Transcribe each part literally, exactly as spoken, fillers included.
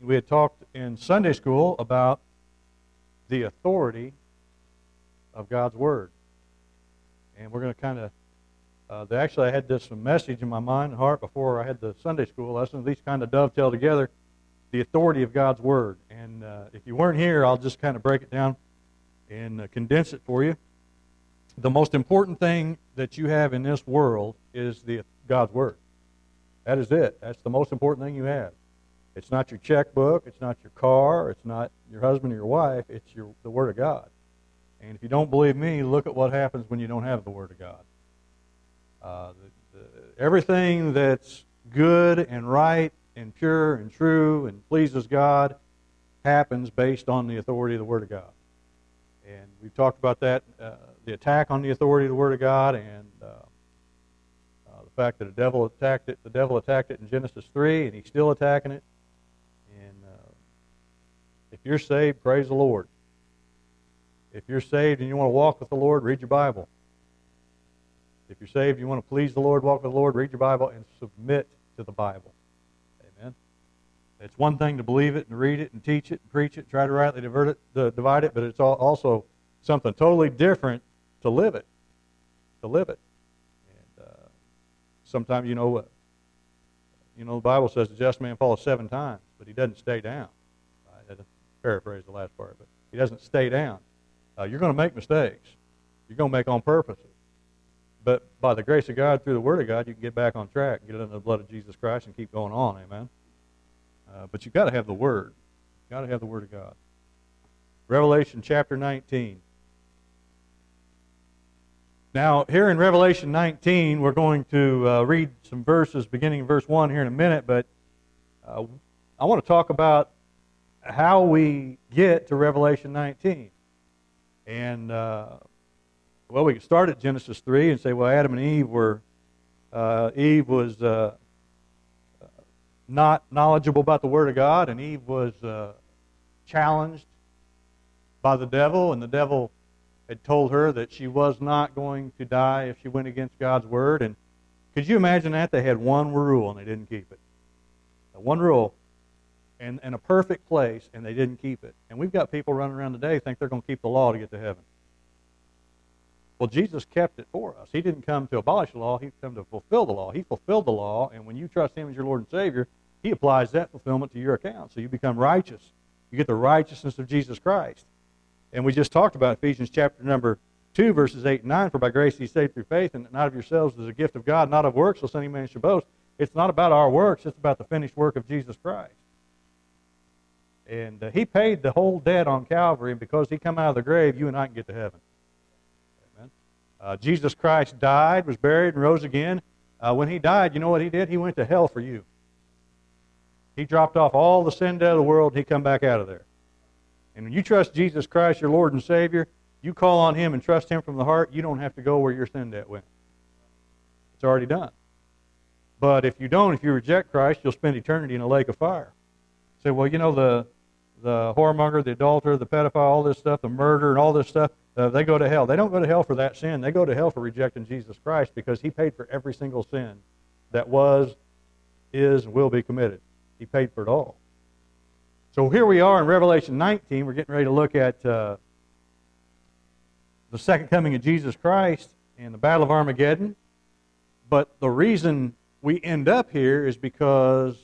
we had talked in Sunday school about the authority of God's Word. And we're going to kind of, uh, actually I had this message in my mind and heart before I had the Sunday school lesson. These kind of dovetail together, the authority of God's Word. And uh, if you weren't here, I'll just kind of break it down and uh, condense it for you. The most important thing that you have in this world is the God's Word. That is it. That's the most important thing you have. It's not your checkbook. It's not your car. It's not your husband or your wife. It's your the Word of God. And if you don't believe me, look at what happens when you don't have the Word of God. Uh, the, the, everything that's good and right and pure and true and pleases God happens based on the authority of the Word of God. And we've talked about that, uh, the attack on the authority of the Word of God, and uh, uh, the fact that the devil attacked it. The devil attacked it in Genesis three, and he's still attacking it. And uh, if you're saved, praise the Lord. If you're saved and you want to walk with the Lord, read your Bible. If you're saved and you want to please the Lord, walk with the Lord, read your Bible, and submit to the Bible. Amen. It's one thing to believe it and read it and teach it and preach it, try to rightly divert it, to divide it, but it's also something totally different to live it. To live it. And uh, sometimes, you know, uh, you know, the Bible says the just man falls seven times, but he doesn't stay down. I had to paraphrase the last part, but he doesn't stay down. Uh, you're going to make mistakes. You're going to make on purpose. But by the grace of God, through the Word of God, you can get back on track, get under the blood of Jesus Christ, and keep going on. Amen. Uh, but you've got to have the Word. You've got to have the Word of God. Revelation chapter nineteen. Now, here in Revelation nineteen, we're going to uh, read some verses beginning in verse one here in a minute, but uh, I want to talk about how we get to Revelation nineteen. And, uh, well, we can start at Genesis three and say, well, Adam and Eve were, uh, Eve was uh, not knowledgeable about the Word of God, and Eve was uh, challenged by the devil, and the devil had told her that she was not going to die if she went against God's Word. And could you imagine that? They had one rule, and they didn't keep it. One rule, and, and a perfect place, and they didn't keep it. And we've got people running around today who think they're going to keep the law to get to heaven. Well, Jesus kept it for us. He didn't come to abolish the law. He came to fulfill the law. He fulfilled the law, and when you trust Him as your Lord and Savior, He applies that fulfillment to your account. So you become righteous. You get the righteousness of Jesus Christ. And we just talked about Ephesians chapter number two, verses eight and nine. For by grace ye saved through faith, and not of yourselves as a gift of God, not of works, lest any man should boast. It's not about our works. It's about the finished work of Jesus Christ. And uh, He paid the whole debt on Calvary, and because He come out of the grave, you and I can get to heaven. Amen. Uh, Jesus Christ died, was buried, and rose again. Uh, when He died, you know what He did? He went to hell for you. He dropped off all the sin debt of the world, and He come back out of there. And when you trust Jesus Christ, your Lord and Savior, you call on Him and trust Him from the heart, you don't have to go where your sin debt went. It's already done. But if you don't, if you reject Christ, you'll spend eternity in a lake of fire. Say, well, you know, the the whoremonger, the adulterer, the pedophile, all this stuff, the murder and all this stuff, uh, they go to hell. They don't go to hell for that sin. They go to hell for rejecting Jesus Christ because He paid for every single sin that was, is, and will be committed. He paid for it all. So here we are in Revelation nineteen. We're getting ready to look at uh, the second coming of Jesus Christ and the Battle of Armageddon. But the reason we end up here is because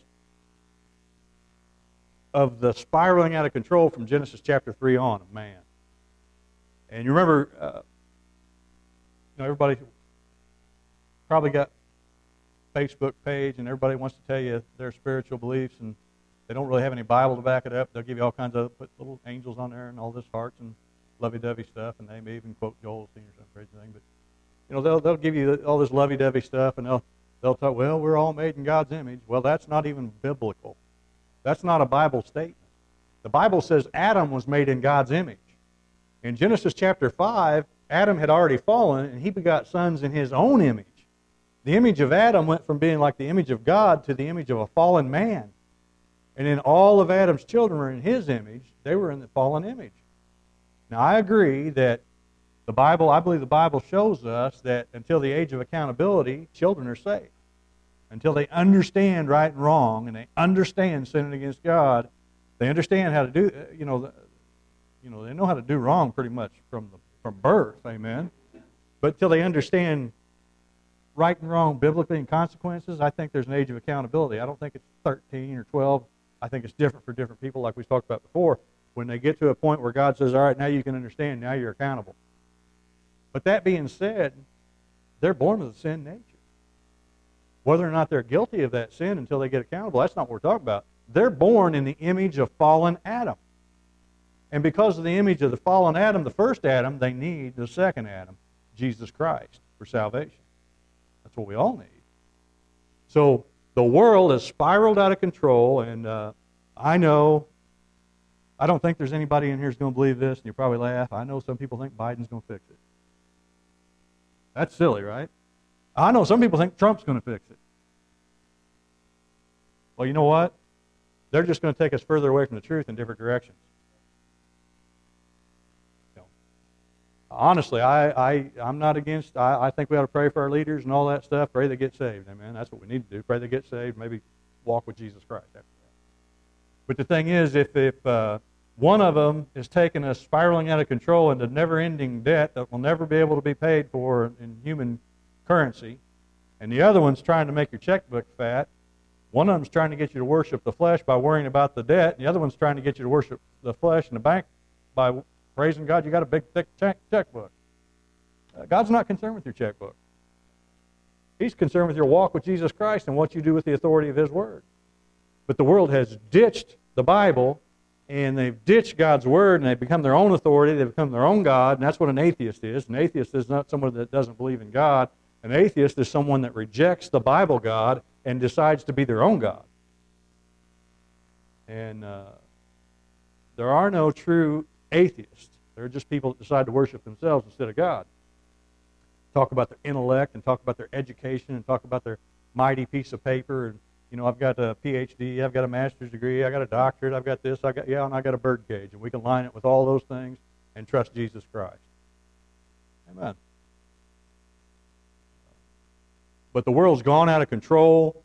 of the spiraling out of control from Genesis chapter three on of man. And you remember, uh, you know, everybody probably got a Facebook page, and everybody wants to tell you their spiritual beliefs, and they don't really have any Bible to back it up. They'll give you all kinds of, put little angels on there and all this hearts and lovey-dovey stuff, and they may even quote Joel Osteen or some crazy thing. But you know, they'll they'll give you all this lovey-dovey stuff, and they'll they'll talk, well, we're all made in God's image. Well, that's not even biblical. That's not a Bible statement. The Bible says Adam was made in God's image. In Genesis chapter five, Adam had already fallen, and he begot sons in his own image. The image of Adam went from being like the image of God to the image of a fallen man. And then all of Adam's children were in his image. They were in the fallen image. Now, I agree that the Bible, I believe the Bible shows us that until the age of accountability, children are safe. Until they understand right and wrong, and they understand sinning against God, They understand how to do, you know, the, you know, they know how to do wrong pretty much from the, from birth, amen. But till they understand right and wrong biblically and consequences, I think there's an age of accountability. I don't think it's thirteen or twelve. I think it's different for different people, like we talked about before. When they get to a point where God says, all right, now you can understand, now you're accountable. But that being said, they're born with a sin nature. Whether or not they're guilty of that sin until they get accountable, that's not what we're talking about. They're born in the image of fallen Adam. And because of the image of the fallen Adam, the first Adam, they need the second Adam, Jesus Christ, for salvation. That's what we all need. So the world has spiraled out of control, and uh, I know, I don't think there's anybody in here who's going to believe this, and you probably laugh. I know some people think Biden's going to fix it. That's silly, right? I know some people think Trump's going to fix it. Well, you know what? They're just going to take us further away from the truth in different directions. You know, honestly, I, I, I'm not against, I, I think we ought to pray for our leaders and all that stuff. Pray they get saved. Amen. That's what we need to do. Pray they get saved. Maybe walk with Jesus Christ after that. But the thing is, if, if uh, one of them is taking us spiraling out of control into never-ending debt that will never be able to be paid for in human currency, and the other one's trying to make your checkbook fat, one of them's trying to get you to worship the flesh by worrying about the debt, and the other one's trying to get you to worship the flesh in the bank by praising God you got a big, thick check, checkbook. Uh, God's not concerned with your checkbook. He's concerned with your walk with Jesus Christ and what you do with the authority of His Word. But the world has ditched the Bible, and they've ditched God's Word, and they've become their own authority. They've become their own God, and that's what an atheist is. An atheist is not someone that doesn't believe in God. An atheist is someone that rejects the Bible God and decides to be their own God. And uh, there are no true atheists. They're just people that decide to worship themselves instead of God. Talk about their intellect and talk about their education and talk about their mighty piece of paper. And, you know, I've got a P H D, I've got a master's degree, I've got a doctorate, I've got this, I got, yeah, and I got a bird cage. And we can line it with all those things and trust Jesus Christ. Amen. But the world's gone out of control.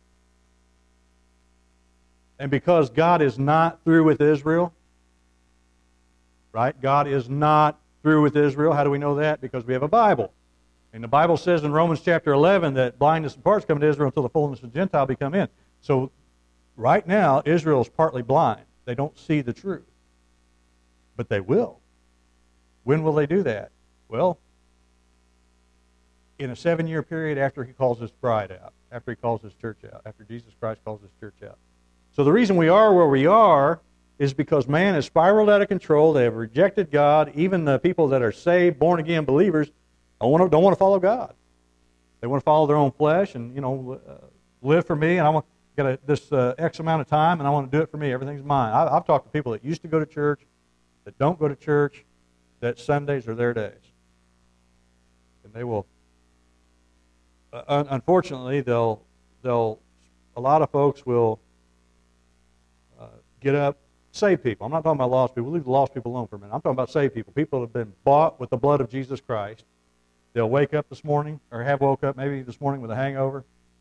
And because God is not through with Israel, right? God is not through with Israel. How do we know that? Because we have a Bible. And the Bible says in Romans chapter eleven that blindness and parts come to Israel until the fullness of the Gentile be come in. So right now, Israel is partly blind. They don't see the truth. But they will. When will they do that? Well, in a seven-year period after He calls His bride out, after He calls His church out, after Jesus Christ calls His church out. So the reason we are where we are is because man has spiraled out of control. They have rejected God. Even the people that are saved, born-again believers don't want to, don't want to follow God. They want to follow their own flesh and, you know, uh, live for me, and I want to get a, this uh, X amount of time, and I want to do it for me. Everything's mine. I, I've talked to people that used to go to church, that don't go to church, that Sundays are their days. And they will... Uh, unfortunately, they'll, they'll, a lot of folks will uh, get up, save people. I'm not talking about lost people. Leave the lost people alone for a minute. I'm talking about saved people. People that have been bought with the blood of Jesus Christ. They'll wake up this morning, or have woke up maybe this morning with a hangover.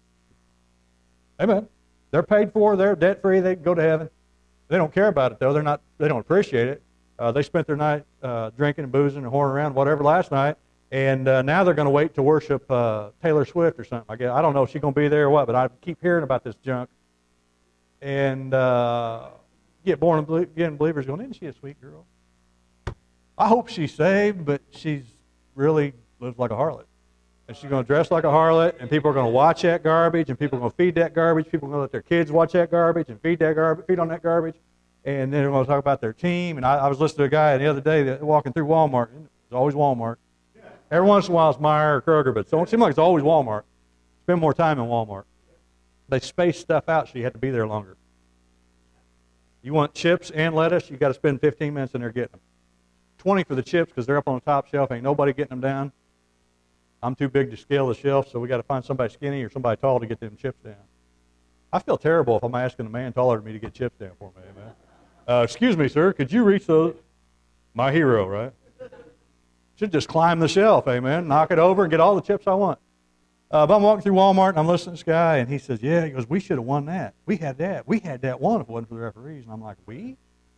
Amen. They're paid for. They're debt-free. They can go to heaven. They don't care about it, though. They're not. They don't appreciate it. Uh, they spent their night uh, drinking and boozing and whoring around, whatever, last night. And uh, now they're going to wait to worship uh, Taylor Swift or something. I guess I don't know if she's going to be there or what, but I keep hearing about this junk. And uh, get born again believers going, isn't she a sweet girl? I hope she's saved, but she's really lives like a harlot. And she's going to dress like a harlot, and people are going to watch that garbage, and people are going to feed that garbage. People are going to let their kids watch that garbage and feed that garbage, feed on that garbage. And then they're going to talk about their team. And I, I was listening to a guy the other day that walking through Walmart. It's always Walmart. Every once in a while it's Meijer or Kroger, but it don't seem like it's always Walmart. Spend more time in Walmart. They space stuff out so you have to be there longer. You want chips and lettuce, you got to spend fifteen minutes in there getting them. twenty for the chips because they're up on the top shelf. Ain't nobody getting them down. I'm too big to scale the shelf, so we got to find somebody skinny or somebody tall to get them chips down. I feel terrible if I'm asking a man taller than me to get chips down for me, man. Uh, excuse me, sir, could you reach those? My hero, right? Should just climb the shelf, amen, knock it over and get all the chips I want. Uh, but I'm walking through Walmart and I'm listening to this guy and he says, yeah, he goes, we should have won that. We had that. We had that one if it wasn't for the referees. And I'm like, we?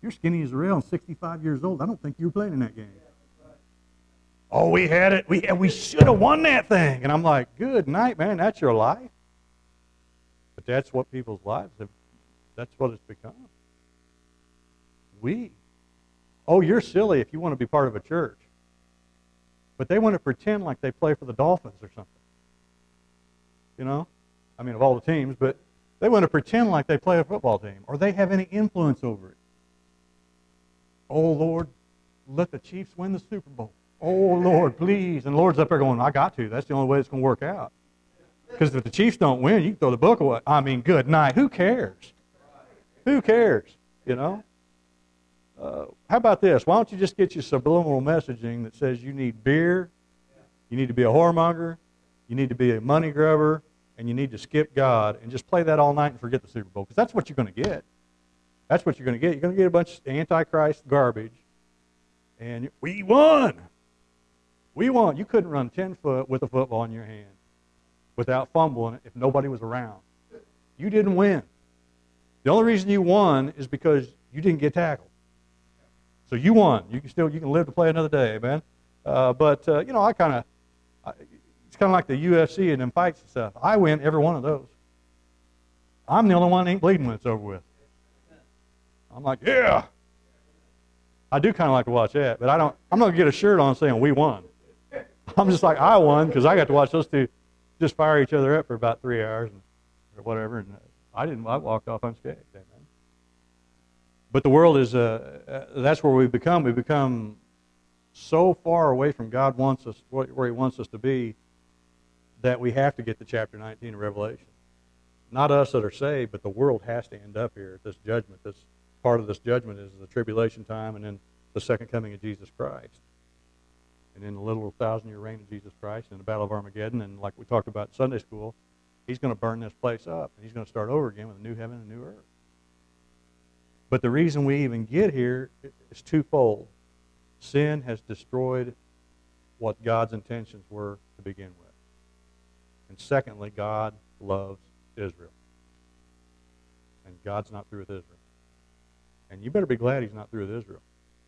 You're skinny as a rail and sixty-five years old. I don't think you were playing in that game. Oh, we had it. We, we should have won that thing. And I'm like, good night, man. That's your life. But that's what people's lives have, that's what it's become. We. Oh, you're silly if you want to be part of a church. But they want to pretend like they play for the Dolphins or something. You know? I mean, of all the teams, but they want to pretend like they play a football team or they have any influence over it. Oh, Lord, let the Chiefs win the Super Bowl. Oh, Lord, please. And the Lord's up there going, I got to. That's the only way it's going to work out. Because if the Chiefs don't win, you can throw the book away. I mean, good night. Who cares? Who cares? You know? Uh, how about this? Why don't you just get your subliminal messaging that says you need beer, you need to be a whoremonger, you need to be a money grubber, and you need to skip God, and just play that all night and forget the Super Bowl. Because that's what you're going to get. That's what you're going to get. You're going to get a bunch of Antichrist garbage. And we won. We won. You couldn't run ten foot with a football in your hand without fumbling it if nobody was around. You didn't win. The only reason you won is because you didn't get tackled. So you won. You can still you can live to play another day, man. Uh, but uh, you know, I kind of it's kind of like the U F C and them fights and stuff. I win every one of those. I'm the only one that ain't bleeding when it's over with. I'm like, yeah. I do kind of like to watch that, but I don't. I'm not gonna get a shirt on saying we won. I'm just like I won because I got to watch those two just fire each other up for about three hours and, or whatever, and I didn't. I walked off unscathed. Amen. But the world is. Uh, uh, that's where we've become. We've become so far away from God wants us where He wants us to be that we have to get to chapter nineteen of Revelation. Not us that are saved, but the world has to end up here at this judgment. This part of this judgment is the tribulation time, and then the second coming of Jesus Christ. And in the little thousand-year reign of Jesus Christ and the Battle of Armageddon, and like we talked about in Sunday school, He's going to burn this place up, and He's going to start over again with a new heaven and a new earth. But the reason we even get here is twofold. Sin has destroyed what God's intentions were to begin with. And secondly, God loves Israel. And God's not through with Israel. And you better be glad He's not through with Israel.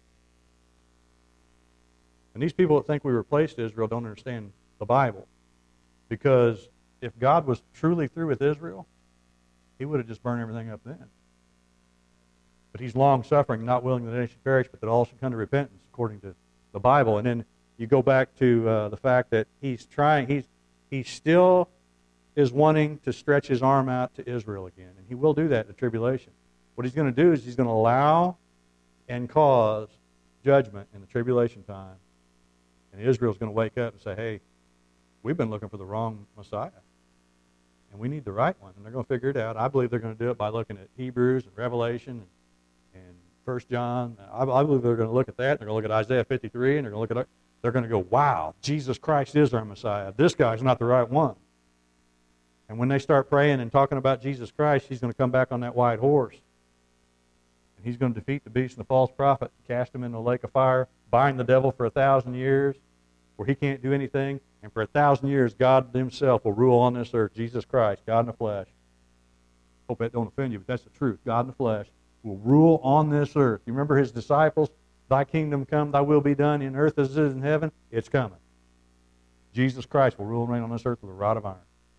And these people that think we replaced Israel don't understand the Bible. Because if God was truly through with Israel, He would have just burned everything up then. But He's long-suffering, not willing that any should perish, but that all should come to repentance, according to the Bible. And then you go back to uh, the fact that He's trying, He's He still is wanting to stretch His arm out to Israel again. And He will do that in the tribulation. What He's going to do is He's going to allow and cause judgment in the tribulation time. And Israel's going to wake up and say, hey, we've been looking for the wrong Messiah. And we need the right one. And they're going to figure it out. I believe they're going to do it by looking at Hebrews and Revelation and, and First John. I, I believe they're going to look at that. They're going to look at Isaiah fifty-three. And they're going to look at They're going to go, wow, Jesus Christ is our Messiah. This guy's not the right one. And when they start praying and talking about Jesus Christ, He's going to come back on that white horse. And He's going to defeat the beast and the false prophet, cast him into the lake of fire, bind the devil for a thousand years, where he can't do anything. And for a thousand years, God Himself will rule on this earth, Jesus Christ, God in the flesh. Hope that don't offend you, but that's the truth. God in the flesh will rule on this earth. You remember His disciples? Thy kingdom come, Thy will be done in earth as it is in heaven. It's coming. Jesus Christ will rule and reign on this earth with a rod of iron.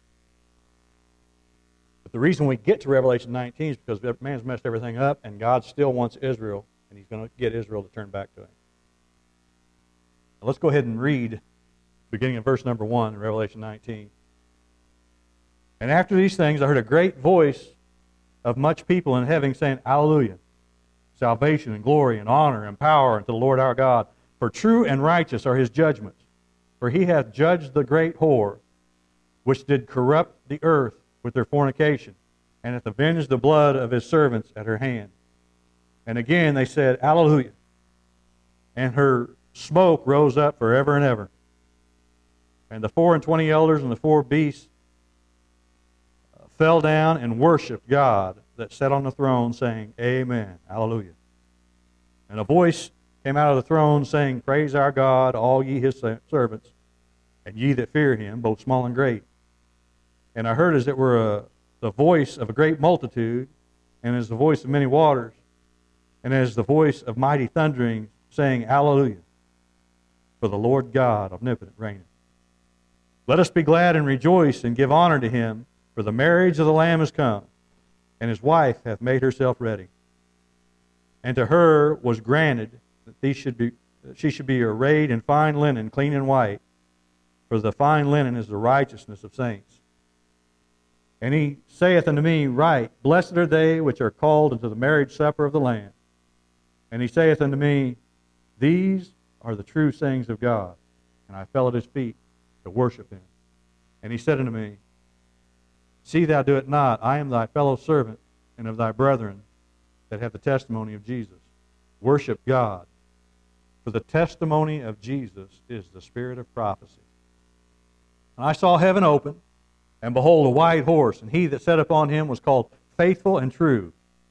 But the reason we get to Revelation nineteen is because man's messed everything up, and God still wants Israel, and He's going to get Israel to turn back to Him. Now let's go ahead and read, beginning in verse number one in Revelation nineteen. And after these things I heard a great voice of much people in heaven saying, Hallelujah! Salvation and glory and honor and power unto the Lord our God. For true and righteous are His judgments. For He hath judged the great whore, which did corrupt the earth with their fornication, and hath avenged the blood of His servants at her hand. And again they said, Hallelujah! And her smoke rose up forever and ever. And the four and twenty elders and the four beasts fell down and worshipped God that sat on the throne, saying, Amen, Hallelujah. And a voice came out of the throne, saying, Praise our God, all ye His servants, and ye that fear Him, both small and great. And I heard as it were a, the voice of a great multitude, and as the voice of many waters. and as the voice of mighty thundering, saying, Hallelujah, for the Lord God omnipotent reigneth. Let us be glad and rejoice and give honor to him, for the marriage of the Lamb is come, and his wife hath made herself ready. And to her was granted that these should be, she should be arrayed in fine linen, clean and white, for the fine linen is the righteousness of saints. And he saith unto me, Right, blessed are they which are called into the marriage supper of the Lamb. And he saith unto me, These are the true sayings of God. And I fell at his feet to worship him. And he said unto me, See thou do it not. I am thy fellow servant and of thy brethren that have the testimony of Jesus. Worship God. For the testimony of Jesus is the spirit of prophecy. And I saw heaven open, and behold, a white horse, and he that sat upon him was called Faithful and True.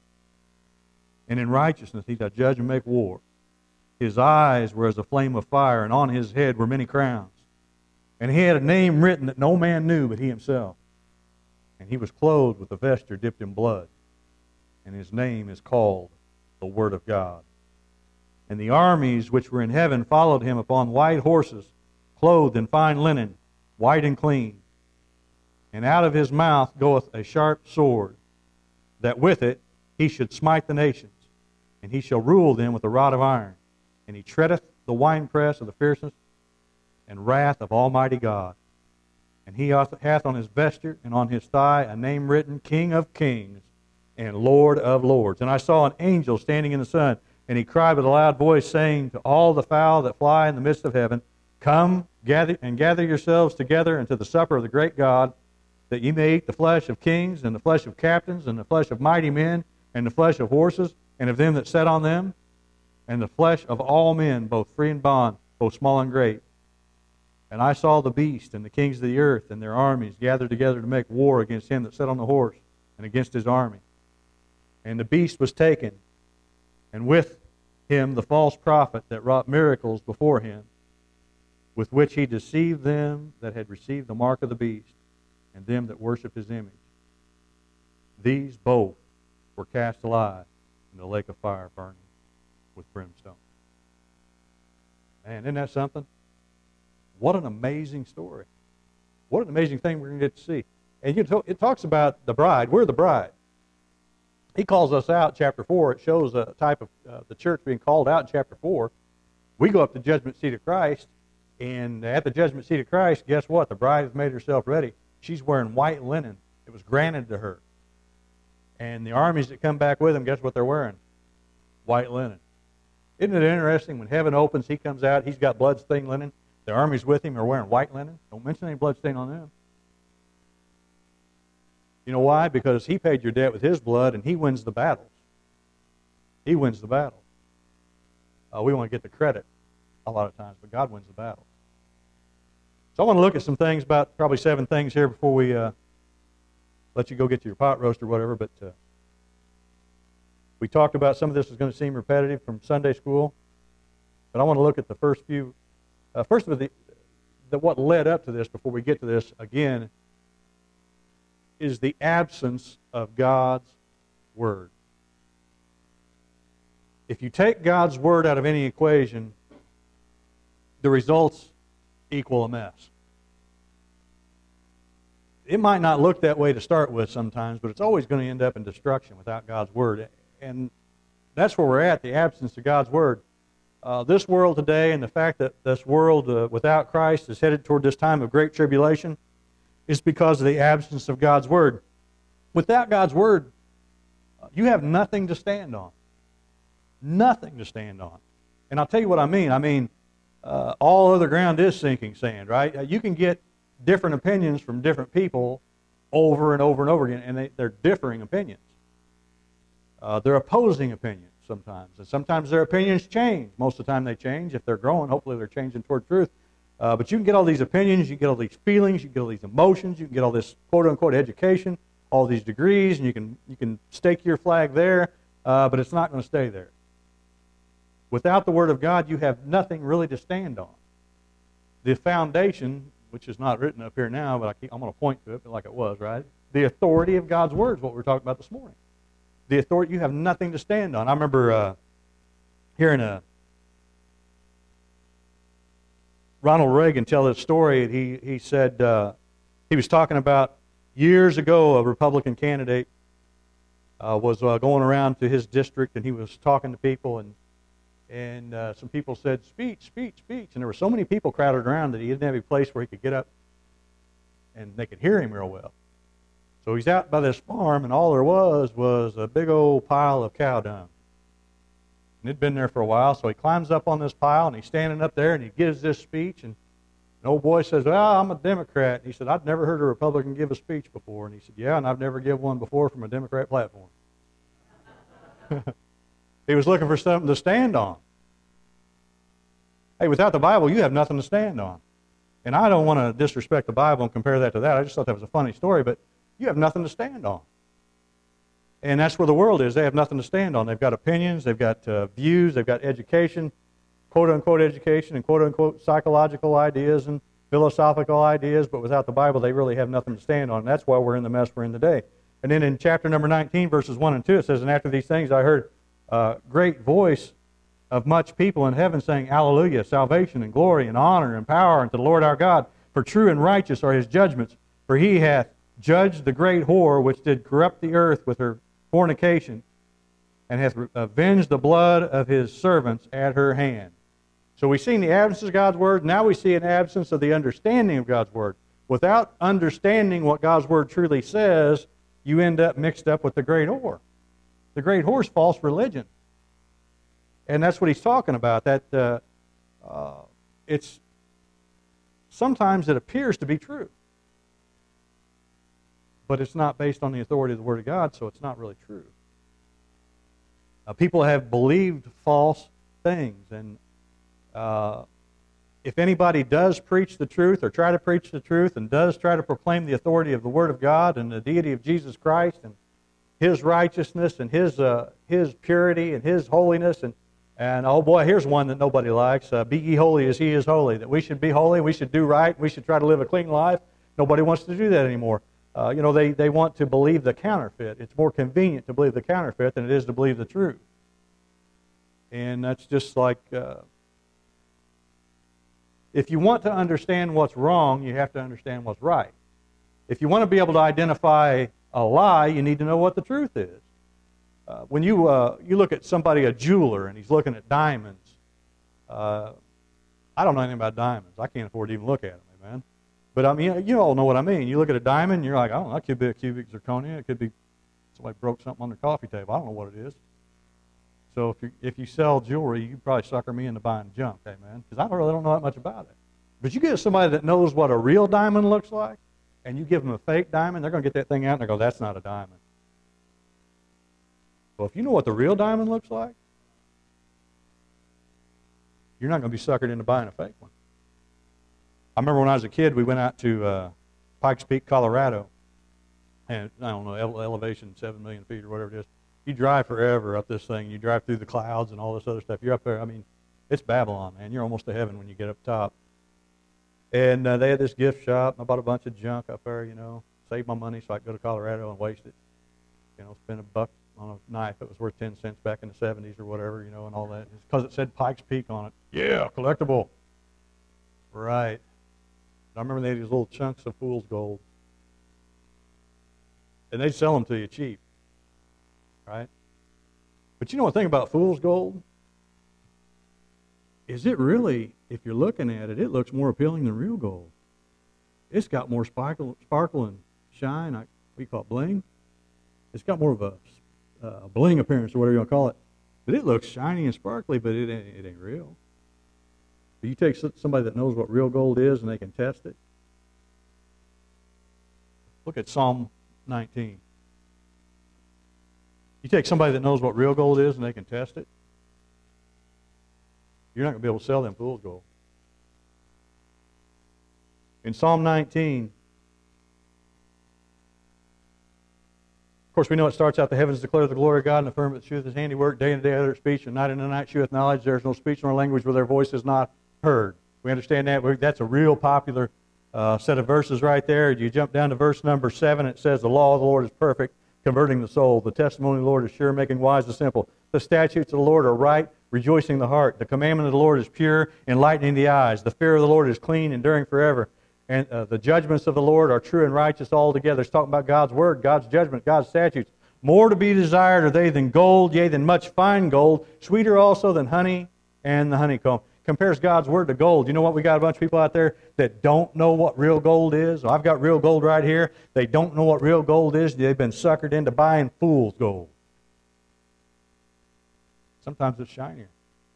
And in righteousness he doth judge and make war. His eyes were as a flame of fire, and on his head were many crowns. And he had a name written that no man knew but he himself. And he was clothed with a vesture dipped in blood. And his name is called the Word of God. And the armies which were in heaven followed him upon white horses, clothed in fine linen, white and clean. And out of his mouth goeth a sharp sword, that with it he should smite the nations. And he shall rule them with a rod of iron. And he treadeth the winepress of the fierceness and wrath of Almighty God. And he hath on his vesture and on his thigh a name written, King of Kings and Lord of Lords. And I saw an angel standing in the sun, and he cried with a loud voice, saying to all the fowl that fly in the midst of heaven, Come, gather and gather yourselves together unto the supper of the great God, that ye may eat the flesh of kings, and the flesh of captains, and the flesh of mighty men, and the flesh of horses, and of them that sat on them, and the flesh of all men, both free and bond, both small and great. And I saw the beast and the kings of the earth and their armies gathered together to make war against him that sat on the horse and against his army. And the beast was taken, and with him the false prophet that wrought miracles before him, with which he deceived them that had received the mark of the beast, and them that worshipped his image. These both were cast alive in the lake of fire burning with brimstone. Man, isn't that something? What an amazing story. What an amazing thing we're going to get to see. And you know, it talks about the bride. We're the bride. He calls us out, chapter four. It shows a type of uh, the church being called out in chapter four. We go up to the judgment seat of Christ, and at the judgment seat of Christ, guess what? The bride has made herself ready. She's wearing white linen. It was granted to her. And the armies that come back with him, guess what they're wearing? White linen. Isn't it interesting? When heaven opens, he comes out, he's got blood-stained linen. The armies with him are wearing white linen. Don't mention any blood stain on them. You know why? Because he paid your debt with his blood, and he wins the battles. He wins the battle. Uh, we want to get the credit a lot of times, but God wins the battle. So I want to look at some things, about probably seven things here before we uh, let you go get to your pot roast or whatever. But uh, we talked about some of this is going to seem repetitive from Sunday school, but I want to look at the first few. Uh, first of all, the, the, what led up to this, before we get to this again, is the absence of God's Word. If you take God's Word out of any equation, the results equal a mess. It might not look that way to start with sometimes, but it's always going to end up in destruction without God's Word. And that's where we're at, the absence of God's Word. Uh, this world today, and the fact that this world uh, without Christ is headed toward this time of great tribulation, is because of the absence of God's Word. Without God's Word, uh, you have nothing to stand on. Nothing to stand on. And I'll tell you what I mean. I mean, uh, all other ground is sinking sand, right? Uh, you can get different opinions from different people over and over and over again, and they, they're differing opinions. Uh, they're opposing opinions sometimes. And sometimes their opinions change. Most of the time they change. If they're growing, hopefully they're changing toward truth. Uh, but you can get all these opinions, you can get all these feelings, you can get all these emotions, you can get all this quote-unquote education, all these degrees, and you can you can stake your flag there, uh, but it's not going to stay there. Without the Word of God, you have nothing really to stand on. The foundation, which is not written up here now, but I keep, I'm going to point to it like it was, right? The authority of God's Word is what we were talking about this morning. The authority, you have nothing to stand on. I remember uh, hearing a Ronald Reagan tell this story. He he said uh, he was talking about years ago a Republican candidate uh, was uh, going around to his district, and he was talking to people, and and uh, some people said, speech, speech, speech. And there were so many people crowded around that he didn't have a place where he could get up and they could hear him real well. So he's out by this farm, and all there was was a big old pile of cow dung. And it'd been there for a while, so he climbs up on this pile, and he's standing up there, and he gives this speech, and an old boy says, well, I'm a Democrat. And he said, I've never heard a Republican give a speech before. And he said, yeah, and I've never given one before from a Democrat platform. He was looking for something to stand on. Hey, without the Bible, you have nothing to stand on. And I don't want to disrespect the Bible and compare that to that. I just thought that was a funny story, but you have nothing to stand on. And that's where the world is. They have nothing to stand on. They've got opinions, they've got uh, views, they've got education, quote-unquote education, and quote-unquote psychological ideas and philosophical ideas, but without the Bible, they really have nothing to stand on. And that's why we're in the mess we're in today. And then in chapter number nineteen, verses one and two, it says, and after these things I heard a great voice of much people in heaven saying, Hallelujah, salvation and glory and honor and power unto the Lord our God, for true and righteous are his judgments, for he hath judged the great whore which did corrupt the earth with her fornication, and hath avenged the blood of his servants at her hand. So we've seen the absence of God's Word. Now we see an absence of the understanding of God's Word. Without understanding what God's Word truly says, you end up mixed up with the great whore. The great whore's false religion. And that's what he's talking about. That uh, uh, it's sometimes it appears to be true, but it's not based on the authority of the Word of God, so it's not really true. Uh, people have believed false things, and uh, if anybody does preach the truth or try to preach the truth and does try to proclaim the authority of the Word of God and the deity of Jesus Christ and His righteousness and His uh, His purity and His holiness, and and oh boy, here's one that nobody likes: uh, be ye holy as He is holy. That we should be holy, we should do right, we should try to live a clean life. Nobody wants to do that anymore. Uh, you know, they, they want to believe the counterfeit. It's more convenient to believe the counterfeit than it is to believe the truth. And that's just like, uh, if you want to understand what's wrong, you have to understand what's right. If you want to be able to identify a lie, you need to know what the truth is. Uh, when you uh, you look at somebody, a jeweler, and he's looking at diamonds, uh, I don't know anything about diamonds. I can't afford to even look at them, amen. But I mean, you all know what I mean. You look at a diamond, and you're like, I don't know, that could be a cubic zirconia. It could be somebody broke something on their coffee table. I don't know what it is. So if you if you sell jewelry, you can probably sucker me into buying junk, amen, because I don't really don't know that much about it. But you get somebody that knows what a real diamond looks like, and you give them a fake diamond, they're going to get that thing out and they go, that's not a diamond. Well, if you know what the real diamond looks like, you're not going to be suckered into buying a fake one. I remember when I was a kid, we went out to uh, Pikes Peak, Colorado, and I don't know, ele- elevation seven million feet or whatever it is. You drive forever up this thing. You drive through the clouds and all this other stuff. You're up there. I mean, it's Babylon, man. You're almost to heaven when you get up top. And uh, they had this gift shop, and I bought a bunch of junk up there, you know, saved my money so I could go to Colorado and waste it. You know, spend a buck on a knife that was worth ten cents back in the seventies or whatever, you know, and all that. It's because it said Pikes Peak on it. Yeah, collectible. Right. I remember they had these little chunks of fool's gold. And they'd sell them to you cheap. Right? But you know one thing about fool's gold? Is it really, if you're looking at it, it looks more appealing than real gold. It's got more sparkle, sparkle and shine. I, we call it bling. It's got more of a uh, bling appearance or whatever you want to call it. But it looks shiny and sparkly, but it ain't, it ain't real. But you take somebody that knows what real gold is and they can test it. Look at Psalm nineteen. You take somebody that knows what real gold is and they can test it, you're not going to be able to sell them fool's gold. In Psalm nineteen, of course, we know it starts out, the heavens declare the glory of God, and the firmament sheweth His handiwork. Day and day utter speech, and night and night sheweth knowledge. There is no speech nor language where their voice is not heard. We understand that. That's a real popular uh, set of verses right there. You jump down to verse number seven. It says, the law of the Lord is perfect, converting the soul. The testimony of the Lord is sure, making wise the simple. The statutes of the Lord are right, rejoicing the heart. The commandment of the Lord is pure, enlightening the eyes. The fear of the Lord is clean, enduring forever. And uh, the judgments of the Lord are true and righteous altogether. It's talking about God's word, God's judgment, God's statutes. More to be desired are they than gold, yea, than much fine gold, sweeter also than honey and the honeycomb. Compares God's word to gold. You know what? We got a bunch of people out there that don't know what real gold is. I've got real gold right here. They don't know what real gold is. They've been suckered into buying fool's gold. Sometimes it's shinier.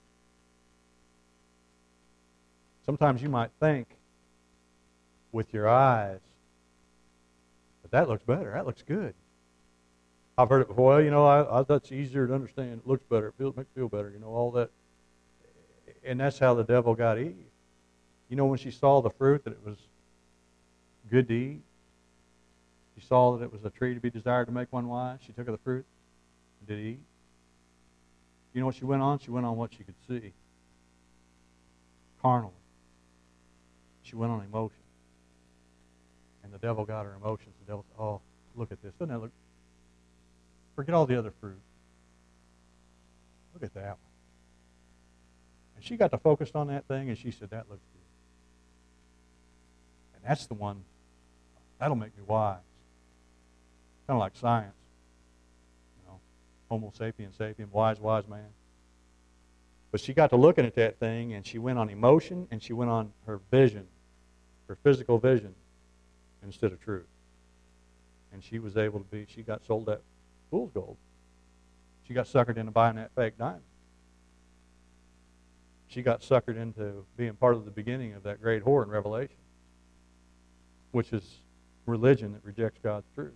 Sometimes you might think with your eyes, but that looks better. That looks good. I've heard it before. Well, you know, I, I, that's easier to understand. It looks better. It feels, makes me feel better. You know, all that. And that's how the devil got Eve. You know, when she saw the fruit, that it was good to eat. She saw that it was a tree to be desired to make one wise. She took of the fruit and did eat. You know what she went on? She went on what she could see. Carnally. She went on emotion. And the devil got her emotions. The devil said, oh, look at this. Doesn't that look? Forget all the other fruit. Look at that one. And she got to focus on that thing, and she said, that looks good. And that's the one, that'll make me wise. Kind of like science. You know, Homo sapien sapien, wise, wise man. But she got to looking at that thing, and she went on emotion, and she went on her vision, her physical vision, instead of truth. And she was able to be, she got sold that fool's gold. She got suckered into buying that fake diamond. She got suckered into being part of the beginning of that great whore in Revelation, which is religion that rejects God's truth.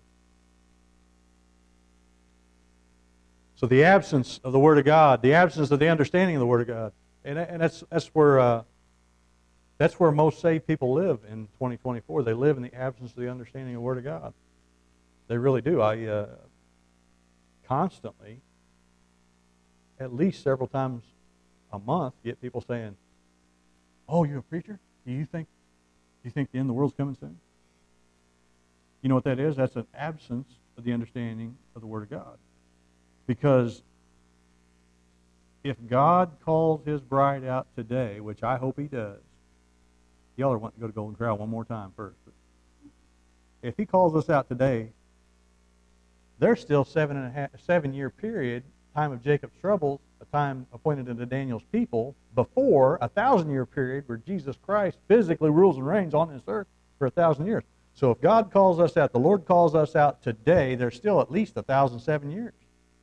So the absence of the Word of God, the absence of the understanding of the Word of God, and, and that's that's where uh, that's where most saved people live in twenty twenty-four. They live in the absence of the understanding of the Word of God. They really do. I uh, constantly, at least several times a month, get people saying, oh, you're a preacher? Do you think do you think the end of the world's coming soon? You know what that is? That's an absence of the understanding of the Word of God. Because if God calls His bride out today, which I hope He does, y'all are wanting to go to Golden Corral one more time first. But if He calls us out today, there's still seven and a half, seven year period, time of Jacob's troubles, a time appointed unto Daniel's people, before a thousand year period where Jesus Christ physically rules and reigns on this earth for a thousand years. So if God calls us out, the Lord calls us out today, there's still at least a thousand seven years.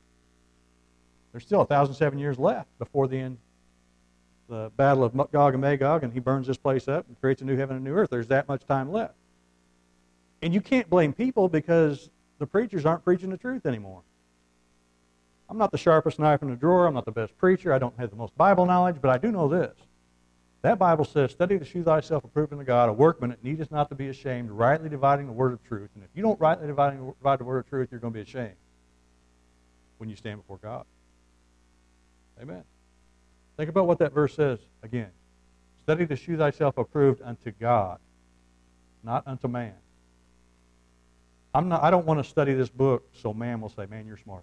There's still a thousand seven years left before the end, the battle of Gog and Magog, and He burns this place up and creates a new heaven and a new earth. There's that much time left. And you can't blame people because the preachers aren't preaching the truth anymore. I'm not the sharpest knife in the drawer. I'm not the best preacher. I don't have the most Bible knowledge, but I do know this. That Bible says, study to shew thyself approved unto God, a workman that needeth not to be ashamed, rightly dividing the word of truth. And if you don't rightly divide, divide the word of truth, you're going to be ashamed when you stand before God. Amen. Think about what that verse says again. Study to shew thyself approved unto God, not unto man. I'm not, I don't want to study this book so man will say, man, you're smart.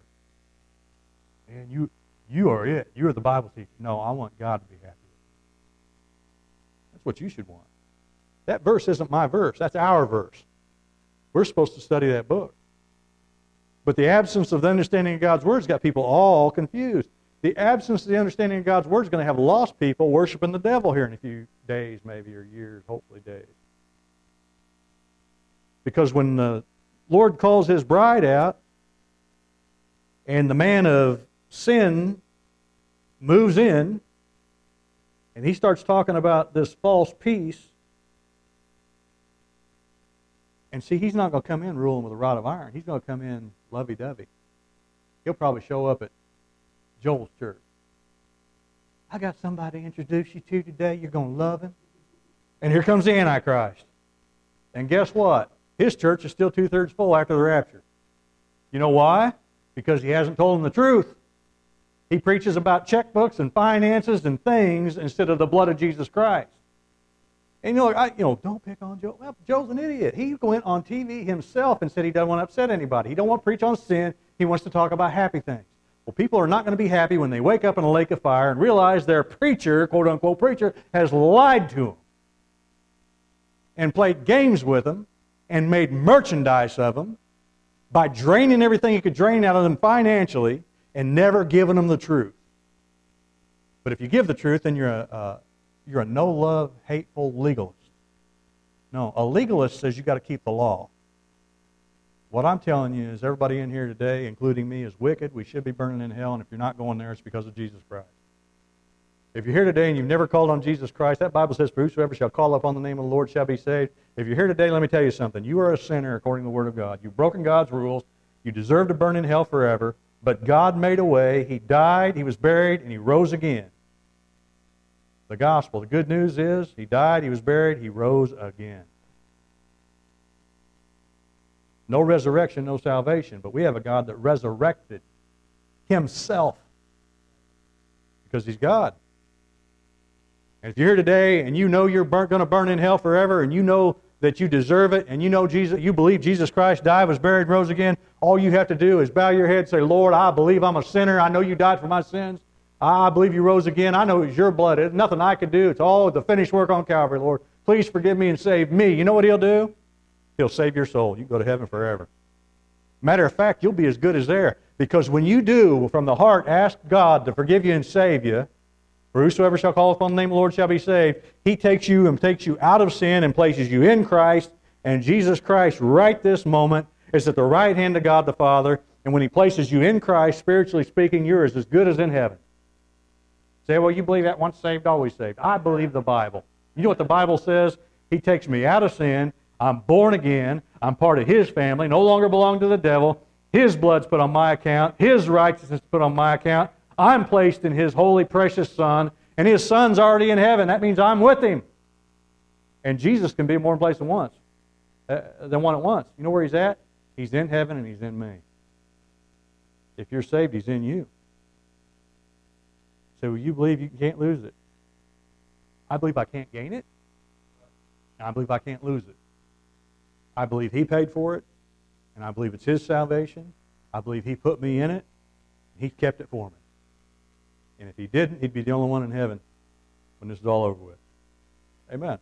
Man, you, you are it. You are the Bible teacher. No, I want God to be happy. That's what you should want. That verse isn't my verse. That's our verse. We're supposed to study that book. But the absence of the understanding of God's Word has got people all confused. The absence of the understanding of God's Word is going to have lost people worshiping the devil here in a few days, maybe, or years, hopefully days. Because when the Lord calls His bride out, and the man of sin moves in, and he starts talking about this false peace, and see, he's not going to come in ruling with a rod of iron. He's going to come in lovey-dovey. He'll probably show up at Joel's church. I got somebody to introduce you to today. You're going to love him. And here comes the Antichrist. And guess what? His church is still two-thirds full after the rapture. You know why? Because he hasn't told them the truth. He preaches about checkbooks and finances and things instead of the blood of Jesus Christ. And you know, I, you know, don't pick on Joe. Well, Joe's an idiot. He went on T V himself and said he doesn't want to upset anybody. He don't want to preach on sin. He wants to talk about happy things. Well, people are not going to be happy when they wake up in a lake of fire and realize their preacher, quote-unquote preacher, has lied to them and played games with them and made merchandise of them by draining everything he could drain out of them financially and never giving them the truth. But if you give the truth, then you're a, uh, you're a no-love, hateful legalist. No, a legalist says you've got to keep the law. What I'm telling you is everybody in here today, including me, is wicked. We should be burning in hell, and if you're not going there, it's because of Jesus Christ. If you're here today and you've never called on Jesus Christ, that Bible says, for whosoever shall call upon the name of the Lord shall be saved. If you're here today, let me tell you something. You are a sinner according to the Word of God. You've broken God's rules. You deserve to burn in hell forever. But God made a way. He died, He was buried, and He rose again. The gospel, the good news is, He died, He was buried, He rose again. No resurrection, no salvation. But we have a God that resurrected Himself because He's God. And if you're here today and you know you're going to burn in hell forever and you know that you deserve it and you know Jesus, you believe Jesus Christ died, was buried, rose again, all you have to do is bow your head and say, Lord, I believe I'm a sinner. I know you died for my sins. I believe you rose again. I know it was your blood. There's nothing I could do. It's all the finished work on Calvary, Lord. Please forgive me and save me. You know what He'll do? He'll save your soul. You can go to heaven forever. Matter of fact, you'll be as good as there. Because when you do, from the heart, ask God to forgive you and save you, for whosoever shall call upon the name of the Lord shall be saved, He takes you and takes you out of sin and places you in Christ, and Jesus Christ right this moment is at the right hand of God the Father, and when He places you in Christ, spiritually speaking, you're as good as in heaven. Say, well, you believe that once saved, always saved. I believe the Bible. You know what the Bible says? He takes me out of sin. I'm born again. I'm part of His family. No longer belong to the devil. His blood's put on my account. His righteousness is put on my account. I'm placed in His holy, precious Son, and His Son's already in heaven. That means I'm with Him. And Jesus can be in more than place than once, uh, than one at once. You know where He's at? He's in heaven and He's in me. If you're saved, He's in you. So you believe you can't lose it. I believe I can't gain it. I believe I can't lose it. I believe He paid for it, and I believe it's His salvation. I believe He put me in it, and He kept it for me. And if He didn't, He'd be the only one in heaven when this is all over with. Amen.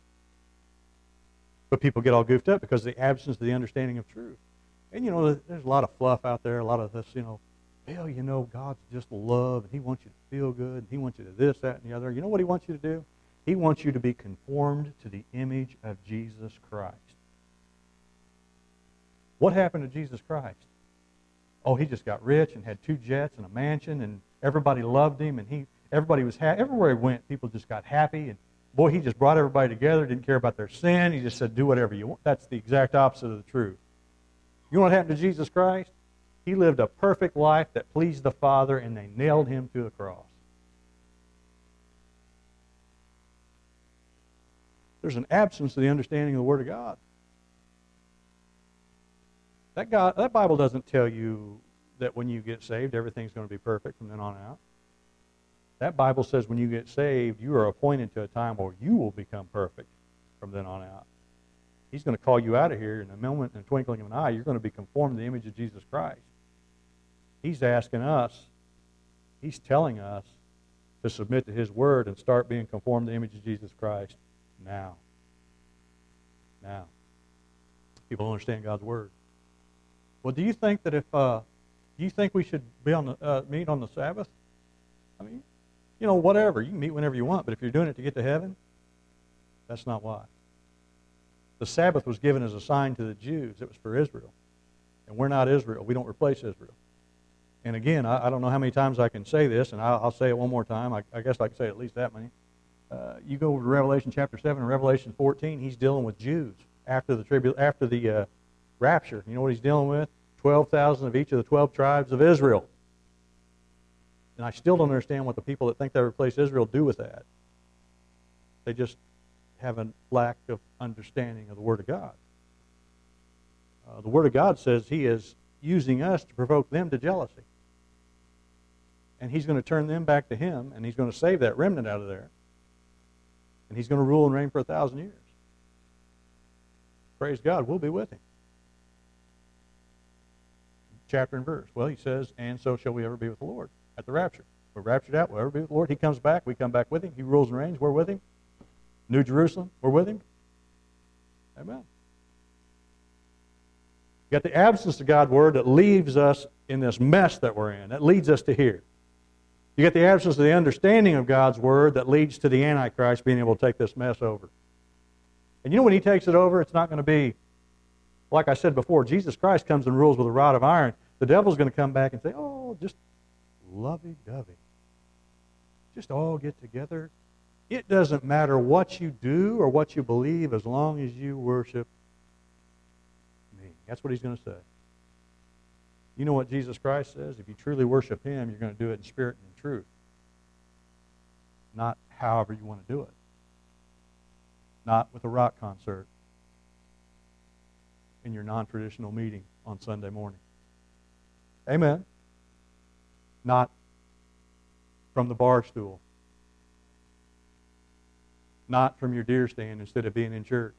But people get all goofed up because of the absence of the understanding of truth. And, you know, there's a lot of fluff out there, a lot of this, you know, well, you know, God's just love, and He wants you to feel good, and He wants you to this, that, and the other. You know what He wants you to do? He wants you to be conformed to the image of Jesus Christ. What happened to Jesus Christ? Oh, He just got rich and had two jets and a mansion, and everybody loved Him, and he everybody was happy. Everywhere He went, people just got happy, and boy, He just brought everybody together, didn't care about their sin. He just said, do whatever you want. That's the exact opposite of the truth. You know what happened to Jesus Christ? He lived a perfect life that pleased the Father, and they nailed Him to a cross. There's an absence of the understanding of the Word of God. That God, that Bible doesn't tell you that when you get saved, everything's going to be perfect from then on out. That Bible says when you get saved, you are appointed to a time where you will become perfect from then on out. He's going to call you out of here in a moment, in a twinkling of an eye. You're going to be conformed to the image of Jesus Christ. He's asking us, He's telling us to submit to His Word and start being conformed to the image of Jesus Christ now. Now. People don't understand God's Word. Well, do you think that if, uh, do you think we should be on the, uh, meet on the Sabbath? I mean, you know, whatever. You can meet whenever you want, but if you're doing it to get to heaven, that's not why. The Sabbath was given as a sign to the Jews. It was for Israel. And we're not Israel. We don't replace Israel. And again, I, I don't know how many times I can say this, and I'll, I'll say it one more time. I, I guess I can say at least that many. Uh, you go over to Revelation chapter seven and Revelation fourteen, He's dealing with Jews after the tribul- after the uh, rapture. You know what He's dealing with? twelve thousand of each of the twelve tribes of Israel. And I still don't understand what the people that think they replace Israel do with that. They just have a lack of understanding of the Word of God. Uh, the Word of God says He is using us to provoke them to jealousy. And He's going to turn them back to Him, and He's going to save that remnant out of there. And He's going to rule and reign for a thousand years. Praise God, we'll be with Him. chapter and verse? Well, he says, and so shall we ever be with the Lord at the rapture. We're raptured out, we'll ever be with the Lord. He comes back, we come back with him. He rules and reigns, we're with him. New Jerusalem, we're with him. Amen. You got the absence of God's word that leaves us in this mess that we're in, that leads us to here. You got the absence of the understanding of God's word that leads to the Antichrist being able to take this mess over. And you know when he takes it over, it's not going to be, like I said before, Jesus Christ comes and rules with a rod of iron. The devil's going to come back and say, oh, just lovey-dovey. Just all get together. It doesn't matter what you do or what you believe as long as you worship me. That's what he's going to say. You know what Jesus Christ says? If you truly worship him, you're going to do it in spirit and in truth. Not however you want to do it. Not with a rock concert in your non-traditional meeting on Sunday morning. Amen. Not from the bar stool. Not from your deer stand instead of being in church.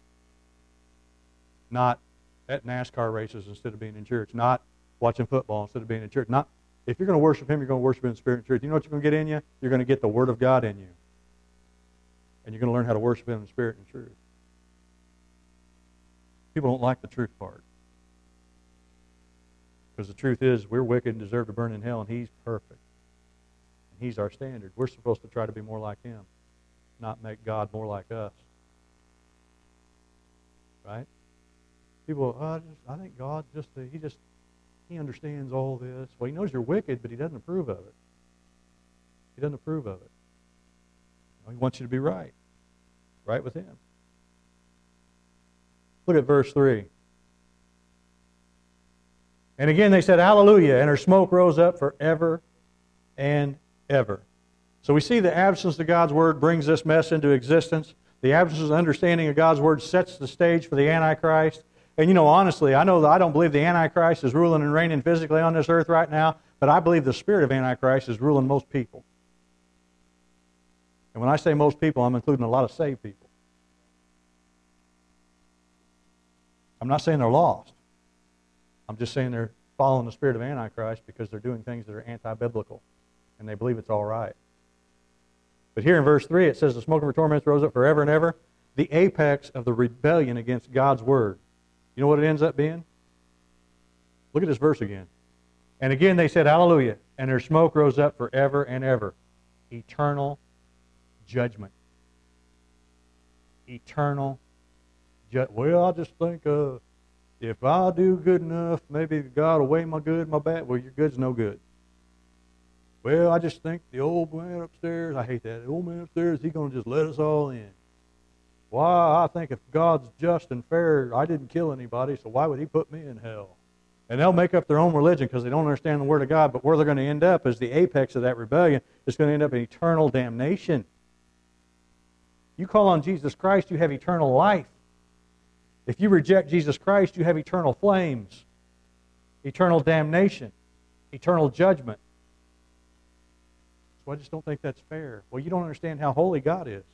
Not at NASCAR races instead of being in church. Not watching football instead of being in church. Not if you're going to worship him, you're going to worship him in spirit and truth. You know what you're going to get in you? You're going to get the Word of God in you. And you're going to learn how to worship him in spirit and truth. People don't like the truth part. Because the truth is, we're wicked and deserve to burn in hell, and he's perfect. And he's our standard. We're supposed to try to be more like him, not make God more like us. Right? People, oh, I, just, I think God just, he just, he understands all this. Well, he knows you're wicked, but he doesn't approve of it. He doesn't approve of it. He wants you to be right. Right with him. Look at verse three. And again they said, hallelujah, and her smoke rose up forever and ever. So we see the absence of God's word brings this mess into existence. The absence of understanding of God's word sets the stage for the Antichrist. And you know, honestly, I know that I don't believe the Antichrist is ruling and reigning physically on this earth right now, but I believe the spirit of Antichrist is ruling most people. And when I say most people, I'm including a lot of saved people. I'm not saying they're lost. I'm just saying they're following the spirit of Antichrist because they're doing things that are anti-biblical, and they believe it's all right. But here in verse three, it says, the smoke of her torments rose up forever and ever, the apex of the rebellion against God's word. You know what it ends up being? Look at this verse again. And again they said, hallelujah, and her smoke rose up forever and ever. Eternal judgment. Eternal judgment. Well, I just think uh, if I do good enough, maybe God will weigh my good, my bad. Well, your good's no good. Well, I just think the old man upstairs, I hate that, the old man upstairs, he's going to just let us all in. Why, I think if God's just and fair, I didn't kill anybody, so why would he put me in hell? And they'll make up their own religion because they don't understand the Word of God, but where they're going to end up is the apex of that rebellion is going to end up in eternal damnation. You call on Jesus Christ, you have eternal life. If you reject Jesus Christ, you have eternal flames, eternal damnation, eternal judgment. So I just don't think that's fair. Well, you don't understand how holy God is.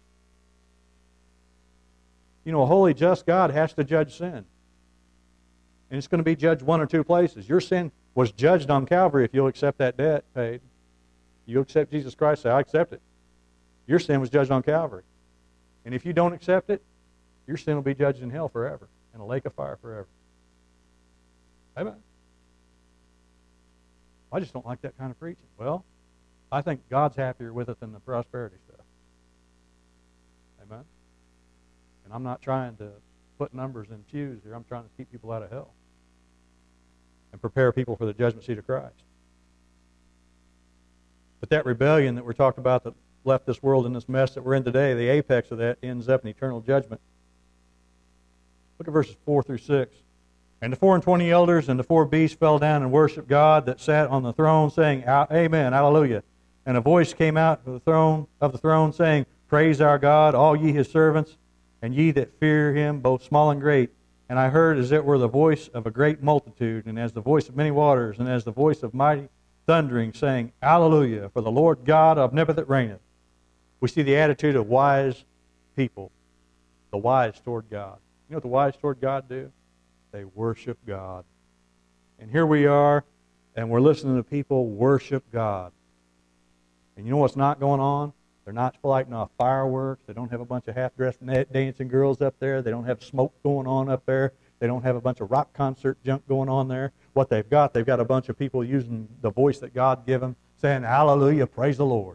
You know, a holy, just God has to judge sin. And it's going to be judged one or two places. Your sin was judged on Calvary if you'll accept that debt paid. You accept Jesus Christ, say, I accept it. Your sin was judged on Calvary. And if you don't accept it, your sin will be judged in hell forever, in a lake of fire forever. Amen. I just don't like that kind of preaching. Well, I think God's happier with it than the prosperity stuff. Amen. And I'm not trying to put numbers in pews here. I'm trying to keep people out of hell and prepare people for the judgment seat of Christ. But that rebellion that we're talking about that left this world in this mess that we're in today, the apex of that ends up in eternal judgment. Look at verses four through six. And the four and twenty elders and the four beasts fell down and worshipped God that sat on the throne, saying, Amen, hallelujah. And a voice came out of the throne, of the throne saying, Praise our God, all ye his servants, and ye that fear him, both small and great. And I heard as it were the voice of a great multitude, and as the voice of many waters, and as the voice of mighty thundering, saying, Hallelujah, for the Lord God omnipotent reigneth. We see the attitude of wise people, the wise toward God. You know what the wise toward God do? They worship God. And here we are, and we're listening to people worship God. And you know what's not going on? They're not lighting off fireworks. They don't have a bunch of half-dressed dancing girls up there. They don't have smoke going on up there. They don't have a bunch of rock concert junk going on there. What they've got, they've got a bunch of people using the voice that God gave them, saying, hallelujah, praise the Lord.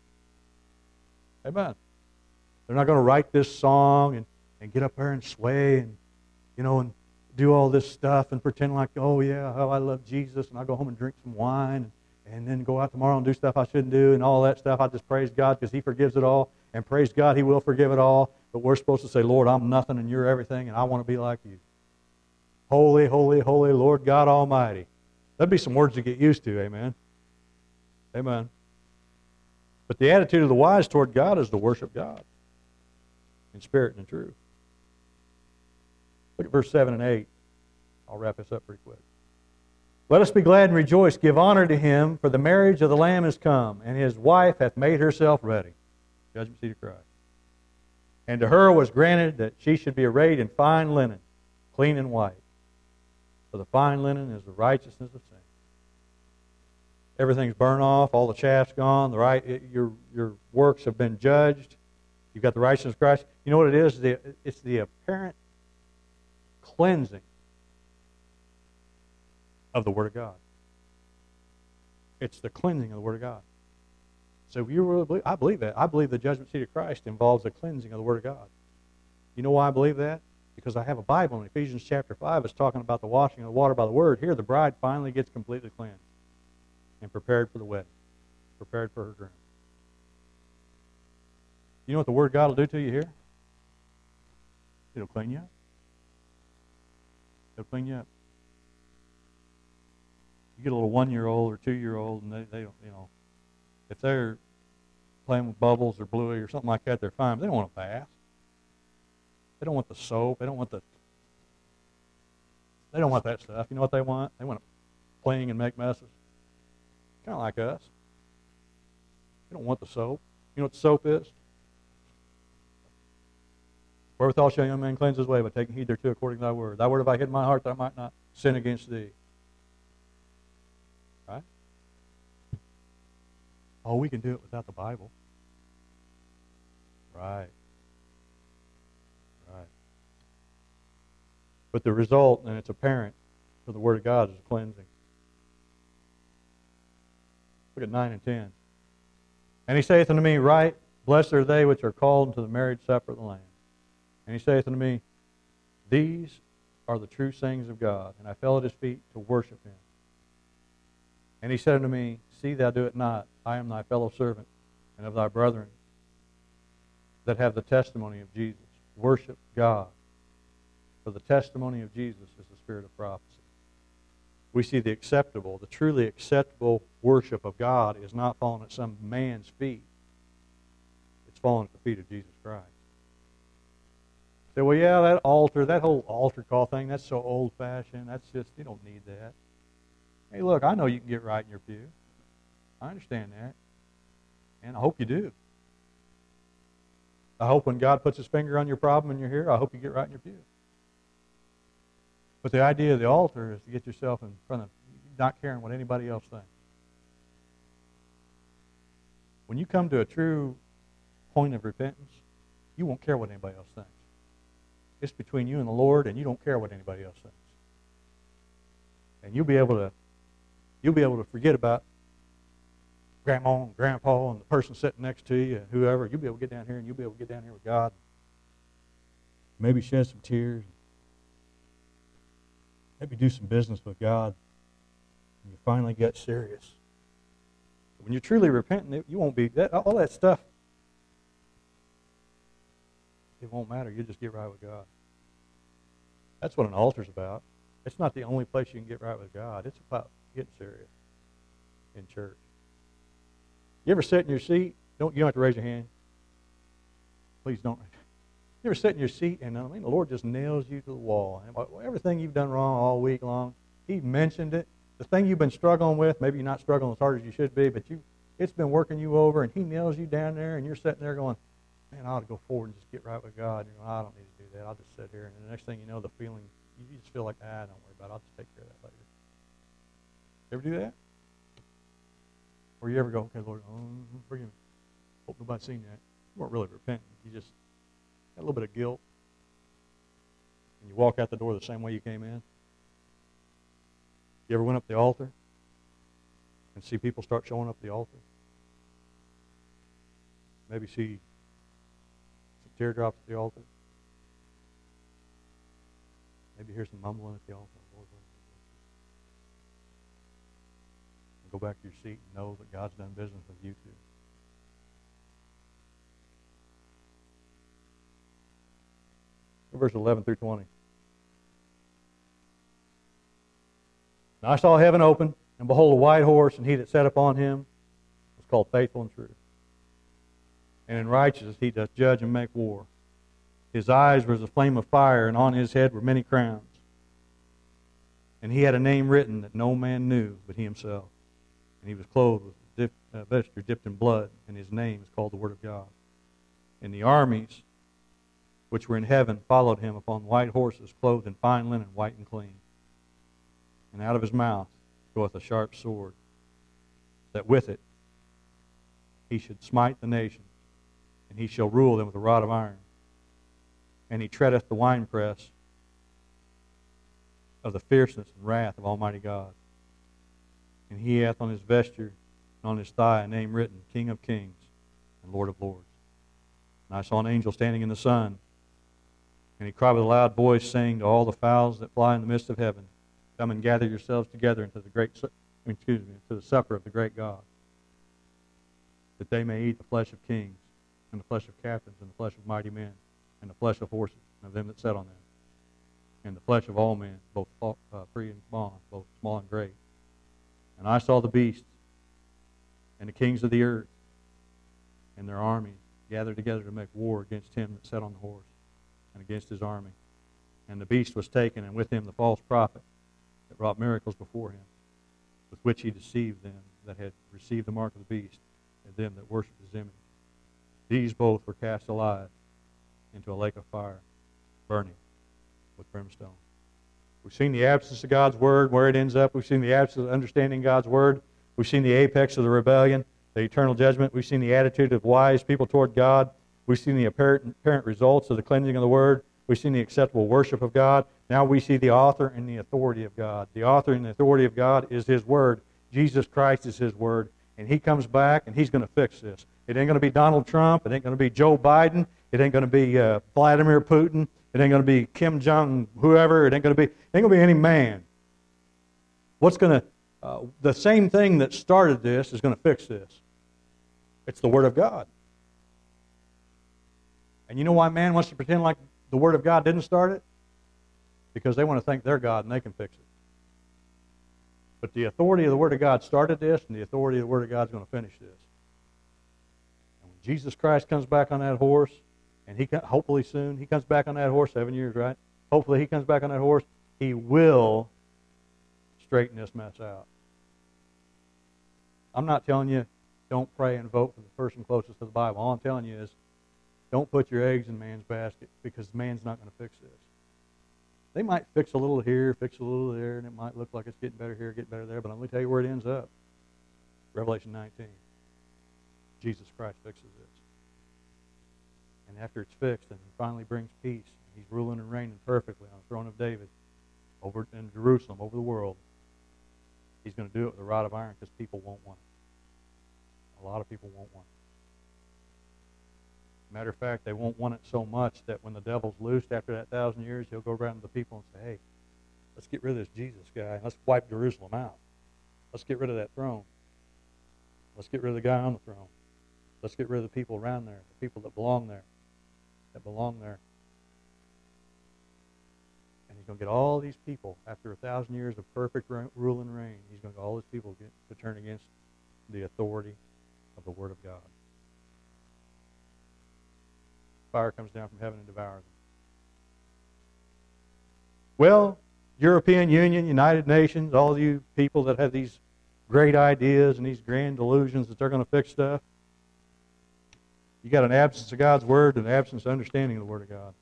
Amen. They're not going to write this song and, and get up there and sway and, you know, and do all this stuff and pretend like, oh, yeah, oh, I love Jesus, and I'll go home and drink some wine and, and then go out tomorrow and do stuff I shouldn't do and all that stuff. I just praise God because He forgives it all, and praise God, He will forgive it all. But we're supposed to say, Lord, I'm nothing and You're everything, and I want to be like You. Holy, holy, holy Lord God Almighty. That'd be some words to get used to, amen? Amen. But the attitude of the wise toward God is to worship God in spirit and in truth. Look at verse seven and eight. I'll wrap this up pretty quick. Let us be glad and rejoice. Give honor to Him, for the marriage of the Lamb is come, and His wife hath made herself ready. Judgment seat of Christ. And to her was granted that she should be arrayed in fine linen, clean and white. For the fine linen is the righteousness of saints. Everything's burned off, all the chaff's gone, the right, it, your, your works have been judged. You've got the righteousness of Christ. You know what it is? The, it's the apparent cleansing of the Word of God. It's the cleansing of the Word of God. So if you really believe, I believe that. I believe the judgment seat of Christ involves the cleansing of the Word of God. You know why I believe that? Because I have a Bible in Ephesians chapter five. It's talking about the washing of the water by the Word. Here, the bride finally gets completely cleansed and prepared for the wedding, prepared for her groom. You know what the Word of God will do to you here? It'll clean you up. It'll clean you up. You get a little one-year-old or two-year-old, and they, they don't, you know, if they're playing with bubbles or bluey or something like that, they're fine. But they don't want a bath. They don't want the soap. They don't want the. They don't want that stuff. You know what they want? They want to cling and make messes. Kind of like us. They don't want the soap. You know what the soap is? Wherewithal shall a young man cleanse his way by taking heed thereto according to Thy word. Thy word have I hid in my heart that I might not sin against Thee. Right? Oh, we can do it without the Bible. Right. Right. But the result, and it's apparent for the Word of God, is cleansing. Look at nine and ten. And He saith unto me, Right, blessed are they which are called unto the marriage supper of the Lamb. And He saith unto me, These are the true sayings of God. And I fell at His feet to worship Him. And He said unto me, See thou do it not. I am thy fellow servant, and of thy brethren that have the testimony of Jesus. Worship God. For the testimony of Jesus is the spirit of prophecy. We see the acceptable, the truly acceptable worship of God is not falling at some man's feet. It's falling at the feet of Jesus Christ. Say, well, yeah, that altar, that whole altar call thing, that's so old-fashioned. That's just, you don't need that. Hey, look, I know you can get right in your pew. I understand that. And I hope you do. I hope when God puts His finger on your problem and you're here, I hope you get right in your pew. But the idea of the altar is to get yourself in front of, not caring what anybody else thinks. When you come to a true point of repentance, you won't care what anybody else thinks. It's between you and the Lord, and you don't care what anybody else thinks. And you'll be able to, you'll be able to forget about Grandma and Grandpa and the person sitting next to you, and whoever. You'll be able to get down here, and you'll be able to get down here with God. Maybe shed some tears. Maybe do some business with God. And you finally get serious. When you're truly repentant, you won't be, that, all that stuff, it won't matter. You'll just get right with God. That's what an altar's about. It's not the only place you can get right with God. It's about getting serious in church. You ever sit in your seat? Don't you don't have to raise your hand. Please don't. You ever sit in your seat and I mean the Lord just nails you to the wall. And everything you've done wrong all week long, He mentioned it. The thing you've been struggling with, maybe you're not struggling as hard as you should be, but you it's been working you over, and He nails you down there, and you're sitting there going, man, I ought to go forward and just get right with God. You know, I don't need to do that. I'll just sit here. And the next thing you know, the feeling, you just feel like, ah, don't worry about it. I'll just take care of that later. You ever do that? Or you ever go, okay, Lord, oh, forgive me. Hope nobody's seen that. You weren't really repenting. You just had a little bit of guilt. And you walk out the door the same way you came in. You ever went up the altar and see people start showing up at the altar? Maybe see some teardrops at the altar. Maybe hear some mumbling at the altar. Lord, Lord, Lord. And go back to your seat and know that God's done business with you too. Verse eleven through twenty. And I saw heaven open, and behold, a white horse, and he that sat upon him was called Faithful and True. And in righteousness he doth judge and make war. His eyes were as a flame of fire, and on his head were many crowns. And he had a name written that no man knew but he himself. And he was clothed with a dip, uh, vesture dipped in blood, and his name is called the Word of God. And the armies which were in heaven followed him upon white horses, clothed in fine linen, white and clean. And out of his mouth goeth a sharp sword, that with it he should smite the nations, and he shall rule them with a rod of iron. And he treadeth the winepress of the fierceness and wrath of Almighty God. And he hath on his vesture and on his thigh a name written, King of Kings and Lord of Lords. And I saw an angel standing in the sun, and he cried with a loud voice, saying to all the fowls that fly in the midst of heaven, come and gather yourselves together into the great, excuse me, to the supper of the great God, that they may eat the flesh of kings, and the flesh of captains, and the flesh of mighty men, and the flesh of horses, and of them that sat on them, and the flesh of all men, both uh, free and bond, both small and great. And I saw the beast, and the kings of the earth, and their armies gathered together to make war against him that sat on the horse, and against his army. And the beast was taken, and with him the false prophet that wrought miracles before him, with which he deceived them that had received the mark of the beast, and them that worshipped his image. These both were cast alive into a lake of fire, burning with brimstone. We've seen the absence of God's Word, where it ends up. We've seen the absence of understanding God's Word. We've seen the apex of the rebellion, the eternal judgment. We've seen the attitude of wise people toward God. We've seen the apparent, apparent results of the cleansing of the Word. We've seen the acceptable worship of God. Now we see the author and the authority of God. The author and the authority of God is His Word. Jesus Christ is His Word. And He comes back and He's going to fix this. It ain't going to be Donald Trump. It ain't going to be Joe Biden. It ain't going to be uh, Vladimir Putin. It ain't going to be Kim Jong, whoever. It ain't going to be. It ain't going to be any man. What's going to? Uh, the same thing that started this is going to fix this. It's the Word of God. And you know why man wants to pretend like the Word of God didn't start it? Because they want to think they're God and they can fix it. But the authority of the Word of God started this, and the authority of the Word of God is going to finish this. And when Jesus Christ comes back on that horse, and he hopefully soon, he comes back on that horse, seven years, right? Hopefully he comes back on that horse, he will straighten this mess out. I'm not telling you don't pray and vote for the person closest to the Bible. All I'm telling you is don't put your eggs in man's basket, because man's not going to fix this. They might fix a little here, fix a little there, and it might look like it's getting better here, getting better there, but I'm going to tell you where it ends up. Revelation nineteen. Jesus Christ fixes this. And after it's fixed, and He finally brings peace, He's ruling and reigning perfectly on the throne of David over in Jerusalem, over the world. He's going to do it with a rod of iron, because people won't want it. A lot of people won't want it. Matter of fact, they won't want it so much that when the devil's loosed after that thousand years, he'll go around to the people and say, hey, let's get rid of this Jesus guy. Let's wipe Jerusalem out. Let's get rid of that throne. Let's get rid of the guy on the throne. Let's get rid of the people around there, the people that belong there, that belong there. And He's going to get all these people, after a thousand years of perfect rule and reign, He's going to get all these people get, to turn against the authority of the Word of God. Fire comes down from heaven and devours them. Well, European Union, United Nations, all you people that have these great ideas and these grand delusions that they're going to fix stuff, you got an absence of God's Word and an absence of understanding of the Word of God.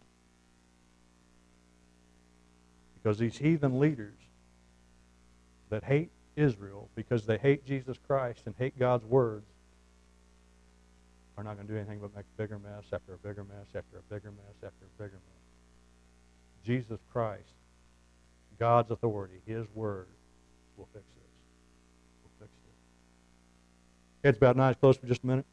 Because these heathen leaders, that hate Israel because they hate Jesus Christ and hate God's words are not going to do anything but make a bigger mess after a bigger mess after a bigger mess after a bigger mess. Jesus Christ, God's authority, His word will fix this. Will fix this. Heads bowed, eyes closed for just a minute.